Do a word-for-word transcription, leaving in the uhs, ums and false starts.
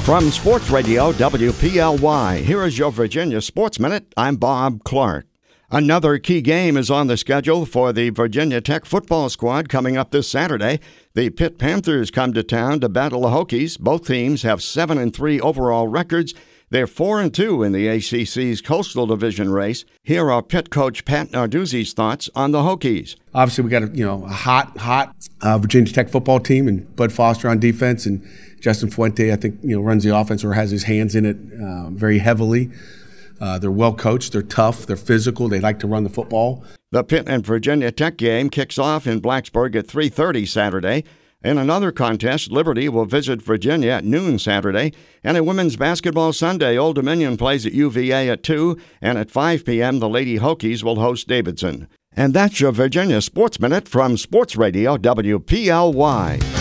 From Sports Radio W P L Y, here is your Virginia Sports Minute. I'm Bob Clark. Another key game is on the schedule for the Virginia Tech football squad coming up this Saturday. The Pitt Panthers come to town to battle the Hokies. Both teams have seven and three overall records. They're four and two in the A C C's Coastal Division race. Here are Pitt coach Pat Narduzzi's thoughts on the Hokies. Obviously, we got a you know a hot, hot uh, Virginia Tech football team, and Bud Foster on defense, and Justin Fuente, I think, you know, runs the offense or has his hands in it uh, very heavily. Uh, they're well coached. They're tough. They're physical. They like to run the football. The Pitt and Virginia Tech game kicks off in Blacksburg at three thirty Saturday. In another contest, Liberty will visit Virginia at noon Saturday. And a women's basketball Sunday, Old Dominion plays at U V A at two. And at five p.m., the Lady Hokies will host Davidson. And that's your Virginia Sports Minute from Sports Radio W P L Y.